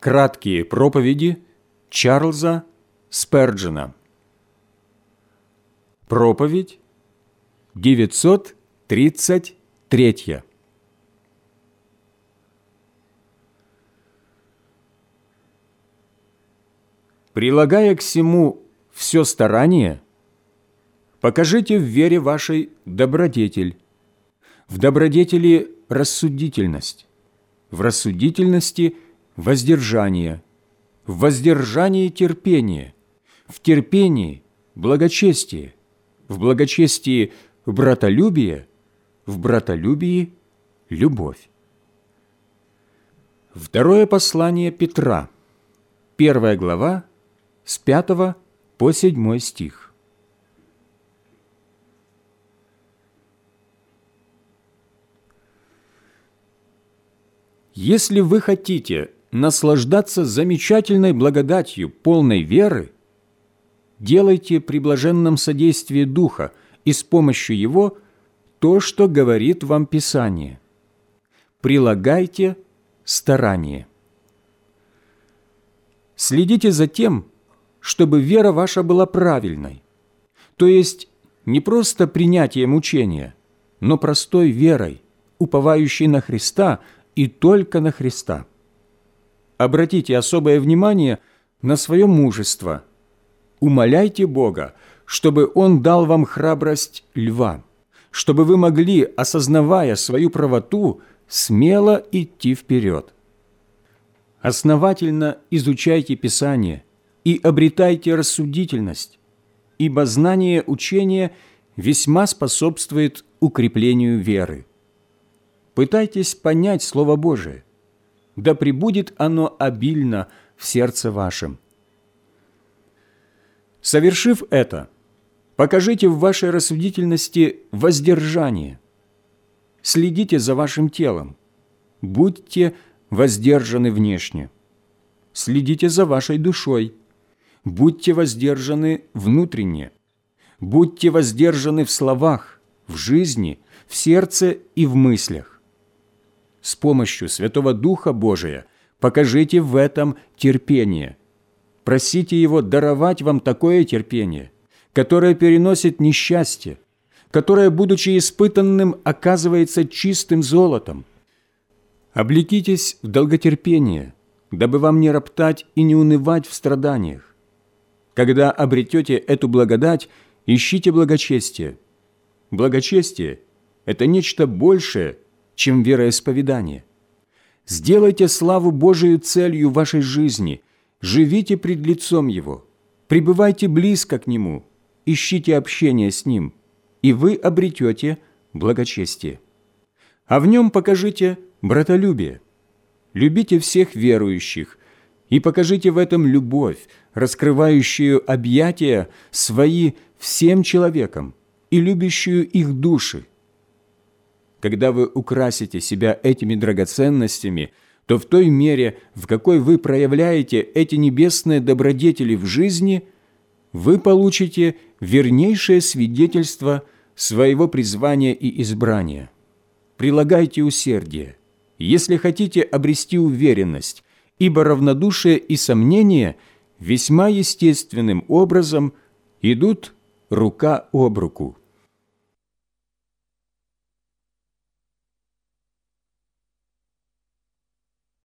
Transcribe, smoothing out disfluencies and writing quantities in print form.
Краткие проповеди Чарльза Сперджена. Проповедь 933. Прилагая к сему все старание, покажите в вере вашей добродетель, в добродетели рассудительность, в рассудительности воздержание, в воздержании терпение, в терпении благочестие, в благочестии братолюбие, в братолюбии любовь. Второе послание Петра, 1 глава, с 5 по 7 стих. Если вы хотите наслаждаться замечательной благодатью полной веры, делайте при блаженном содействии Духа и с помощью Его то, что говорит вам Писание. Прилагайте старание. Следите за тем, чтобы вера ваша была правильной, то есть не просто принятием учения, но простой верой, уповающей на Христа и только на Христа. Обратите особое внимание на свое мужество. Умоляйте Бога, чтобы Он дал вам храбрость льва, чтобы вы могли, осознавая свою правоту, смело идти вперед. Основательно изучайте Писание и обретайте рассудительность, ибо знание учения весьма способствует укреплению веры. Пытайтесь понять Слово Божие, да пребудет оно обильно в сердце вашем. Совершив это, покажите в вашей рассудительности воздержание. Следите за вашим телом, будьте воздержаны внешне. Следите за вашей душой, будьте воздержаны внутренне. Будьте воздержаны в словах, в жизни, в сердце и в мыслях. С помощью Святого Духа Божия покажите в этом терпение. Просите Его даровать вам такое терпение, которое переносит несчастье, которое, будучи испытанным, оказывается чистым золотом. Облекитесь в долготерпение, дабы вам не роптать и не унывать в страданиях. Когда обретете эту благодать, ищите благочестие. Благочестие – это нечто большее, чем вероисповедание. Сделайте славу Божию целью вашей жизни, живите пред лицом Его, пребывайте близко к Нему, ищите общение с Ним, и вы обретете благочестие. А в нем покажите братолюбие. Любите всех верующих и покажите в этом любовь, раскрывающую объятия свои всем человекам и любящую их души. Когда вы украсите себя этими драгоценностями, то в той мере, в какой вы проявляете эти небесные добродетели в жизни, вы получите вернейшее свидетельство своего призвания и избрания. Прилагайте усердие, если хотите обрести уверенность, ибо равнодушие и сомнение весьма естественным образом идут рука об руку.